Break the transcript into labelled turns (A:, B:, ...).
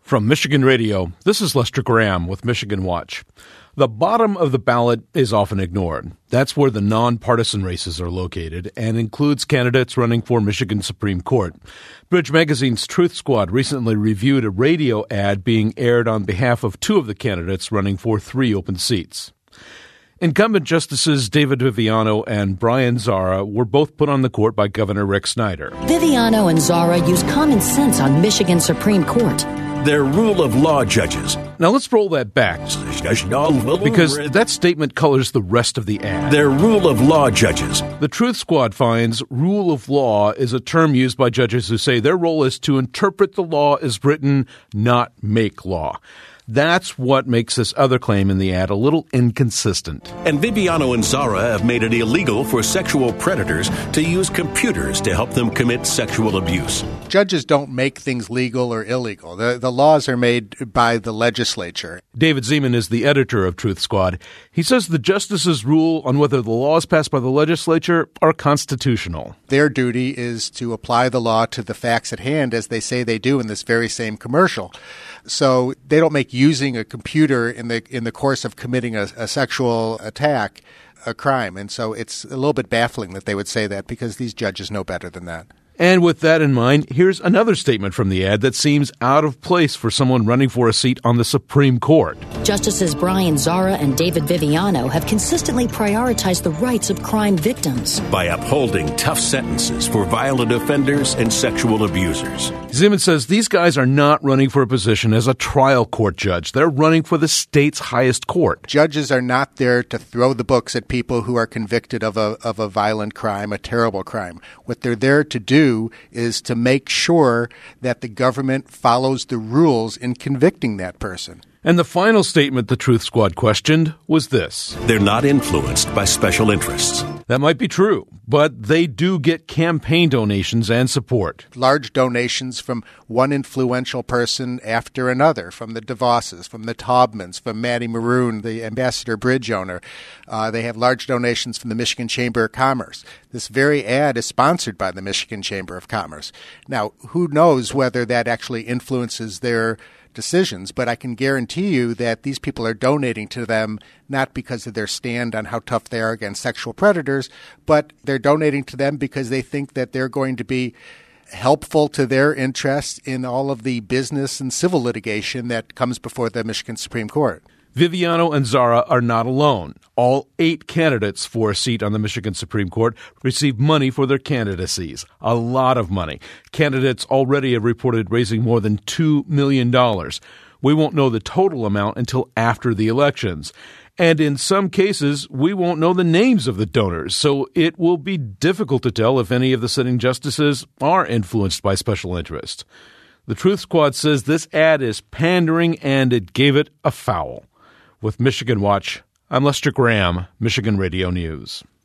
A: From Michigan Radio, this is Lester Graham with Michigan Watch. The bottom of the ballot is often ignored. That's where the nonpartisan races are located and includes candidates running for Michigan Supreme Court. Bridge Magazine's Truth Squad recently reviewed a radio ad being aired on behalf of two of the candidates running for 3 open seats. Incumbent Justices David Viviano and Brian Zara were both put on the court by Governor Rick Snyder.
B: Viviano and Zara use common sense on Michigan Supreme Court.
C: They're rule of law judges.
A: Now let's roll that back, because that statement colors the rest of the ad.
C: They're rule of law judges.
A: The Truth Squad finds rule of law is a term used by judges who say their role is to interpret the law as written, not make law. That's what makes this other claim in the ad a little inconsistent.
C: And Viviano and Zara have made it illegal for sexual predators to use computers to help them commit sexual abuse.
D: Judges don't make things legal or illegal. The laws are made by the legislature.
A: David Zeman is the editor of Truth Squad. He says the justices' rule on whether the laws passed by the legislature are constitutional. Their
D: duty is to apply the law to the facts at hand, as they say they do in this very same commercial. So they don't make using a computer in the course of committing a sexual attack a crime. And so it's a little bit baffling that they would say that, because these judges know better than that.
A: And with that in mind, here's another statement from the ad that seems out of place for someone running for a seat on the Supreme Court.
B: Justices Brian Zara and David Viviano have consistently prioritized the rights of crime victims
C: by upholding tough sentences for violent offenders and sexual abusers.
A: Zeman says these guys are not running for a position as a trial court judge. They're running for the state's highest court.
D: Judges are not there to throw the books at people who are convicted of a violent crime, a terrible crime. What they're there to do is to make sure that the government follows the rules in convicting that person.
A: And the final statement the Truth Squad questioned was this:
C: they're not influenced by special interests.
A: That might be true, but they do get campaign donations and support.
D: Large donations from one influential person after another, from the DeVosses, from the Taubmans, from Matty Maroon, the Ambassador Bridge owner. They have large donations from the Michigan Chamber of Commerce. This very ad is sponsored by the Michigan Chamber of Commerce. Now, who knows whether that actually influences their decisions, but I can guarantee you that these people are donating to them not because of their stand on how tough they are against sexual predators, but they're donating to them because they think that they're going to be helpful to their interests in all of the business and civil litigation that comes before the Michigan Supreme Court.
A: Viviano and Zara are not alone. All 8 candidates for a seat on the Michigan Supreme Court receive money for their candidacies. A lot of money. Candidates already have reported raising more than $2 million. We won't know the total amount until after the elections. And in some cases, we won't know the names of the donors, so it will be difficult to tell if any of the sitting justices are influenced by special interest. The Truth Squad says this ad is pandering, and it gave it a foul. With Michigan Watch, I'm Lester Graham, Michigan Radio News.